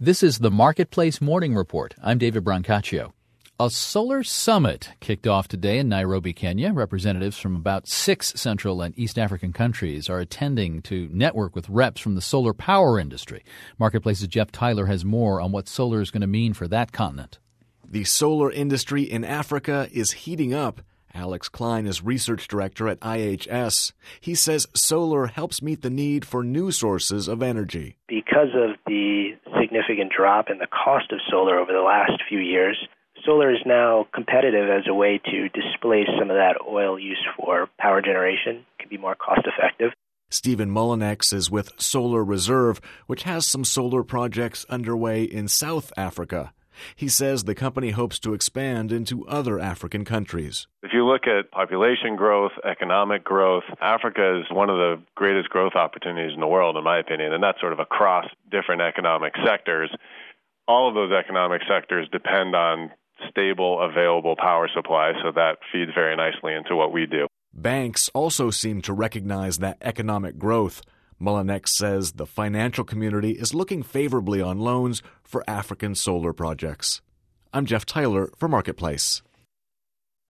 This is the Marketplace Morning Report. I'm David Brancaccio. A solar summit kicked off today in Nairobi, Kenya. Representatives from about 6 Central and East African countries are attending to network with reps from the solar power industry. Marketplace's Jeff Tyler has more on what solar is going to mean for that continent. The solar industry in Africa is heating up. Alex Klein is research director at IHS. He says solar helps meet the need for new sources of energy. Because of the significant drop in the cost of solar over the last few years, solar is now competitive as a way to displace some of that oil use for power generation. It can be more cost effective. Stephen Mullinex is with Solar Reserve, which has some solar projects underway in South Africa. He says the company hopes to expand into other African countries. If you look at population growth, economic growth, Africa is one of the greatest growth opportunities in the world, in my opinion, and that's sort of across different economic sectors. All of those economic sectors depend on stable, available power supply, so that feeds very nicely into what we do. Banks also seem to recognize that economic growth. Mullinex says the financial community is looking favorably on loans for African solar projects. I'm Jeff Tyler for Marketplace.